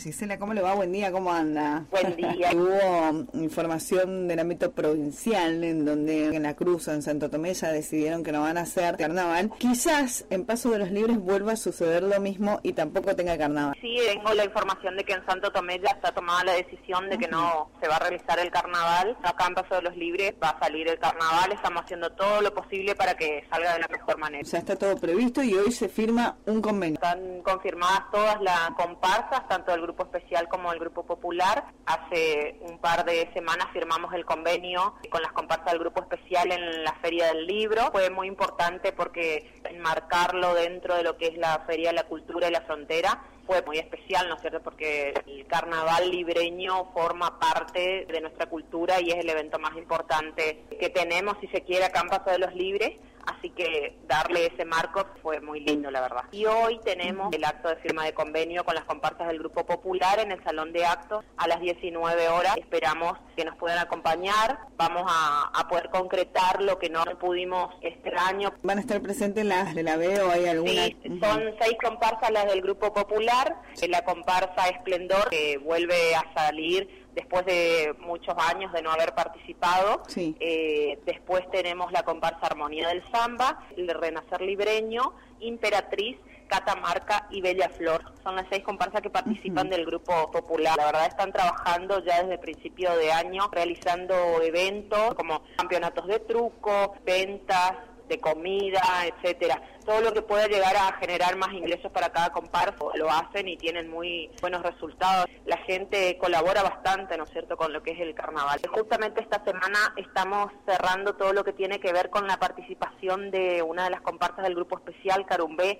Gisela, ¿cómo le va? Buen día, ¿cómo anda? Buen día. Hubo información del ámbito provincial en donde en La Cruz o en Santo Tomé ya decidieron que no van a hacer carnaval. Quizás en Paso de los Libres vuelva a suceder lo mismo y tampoco tenga carnaval. Sí, tengo la información de que en Santo Tomé ya está tomada la decisión de que no se va a realizar el carnaval. Acá en Paso de los Libres va a salir el carnaval, estamos haciendo todo lo posible para que salga de la mejor manera. Ya está todo previsto y hoy se firma un convenio. Están confirmadas todas las comparsas, tanto del Grupo Especial como del Grupo Popular. Hace un par de semanas firmamos el convenio con las comparsas del Grupo Especial en la Feria del Libro. Fue muy importante porque enmarcarlo dentro de lo que es la Feria de la Cultura y la Frontera fue muy especial, ¿no es cierto? Porque el carnaval libreño forma parte de nuestra cultura y es el evento más importante que tenemos, si se quiere, acá en Paso de los Libres. Así que darle ese marco fue muy lindo, la verdad. Y hoy tenemos el acto de firma de convenio con las comparsas del Grupo Popular en el Salón de Actos a las 19 horas. Esperamos que nos puedan acompañar. Vamos a poder concretar lo que no pudimos este año. ¿Van a estar presentes las de la B o hay alguna? Sí, son 6 comparsas las del Grupo Popular. La comparsa Esplendor, que vuelve a salir después de muchos años de no haber participado. Sí. Después tenemos la comparsa Armonía del Samba, el Renacer Libreño, Imperatriz, Catamarca y Bella Flor. Son las 6 comparsas que participan del Grupo Popular. La verdad están trabajando ya desde el principio de año, realizando eventos como campeonatos de truco, ventas de comida, etcétera. Todo lo que pueda llegar a generar más ingresos para cada comparsa lo hacen y tienen muy buenos resultados. La gente colabora bastante, ¿no es cierto?, con lo que es el carnaval. Justamente esta semana estamos cerrando todo lo que tiene que ver con la participación de una de las comparsas del Grupo Especial, Carumbé,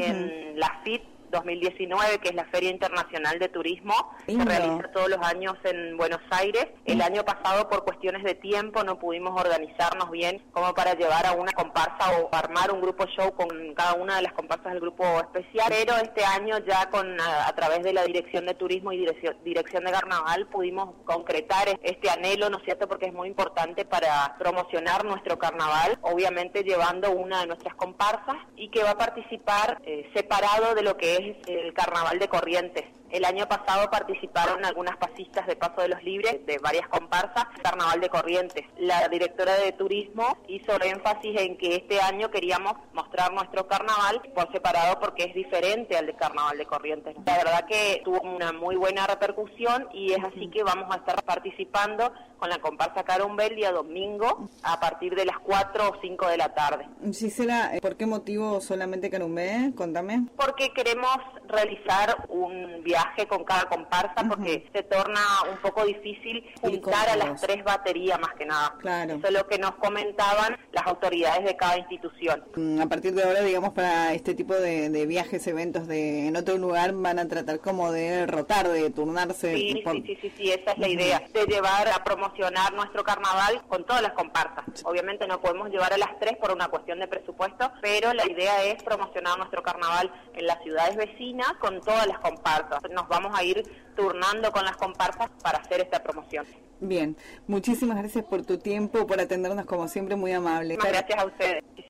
en la FIT 2019, que es la Feria Internacional de Turismo, que realiza todos los años en Buenos Aires. El año pasado, por cuestiones de tiempo, no pudimos organizarnos bien como para llevar a una comparsa o armar un grupo show con cada una de las comparsas del Grupo Especial, pero este año ya a través de la Dirección de Turismo y Dirección de Carnaval pudimos concretar este anhelo, ¿no es cierto?, porque es muy importante para promocionar nuestro carnaval, obviamente llevando una de nuestras comparsas y que va a participar separado de lo que es el Carnaval de Corrientes. El año pasado participaron algunas pasistas de Paso de los Libres, de varias comparsas, Carnaval de Corrientes. La directora de Turismo hizo énfasis en que este año queríamos mostrar nuestro carnaval por separado porque es diferente al de Carnaval de Corrientes. La verdad que tuvo una muy buena repercusión y es así que vamos a estar participando con la comparsa Carumbé el día domingo a partir de las 4 o 5 de la tarde. Gisela, ¿por qué motivo solamente Carumbé? Contame. Porque queremos realizar un viaje con cada comparsa porque se torna un poco difícil juntar a las 3 baterías más que nada. Claro. Eso es lo que nos comentaban las autoridades de cada institución. A partir de ahora, digamos, para este tipo de viajes, eventos en otro lugar, van a tratar como de rotar, de turnarse. Sí, esa es la idea, de llevar a promocionar nuestro carnaval con todas las comparsas. Obviamente no podemos llevar a las 3 por una cuestión de presupuesto, pero la idea es promocionar nuestro carnaval en las ciudades vecinas con todas las comparsas. Nos vamos a ir turnando con las comparsas para hacer esta promoción. Bien, muchísimas gracias por tu tiempo, por atendernos como siempre, muy amable. Gracias a ustedes.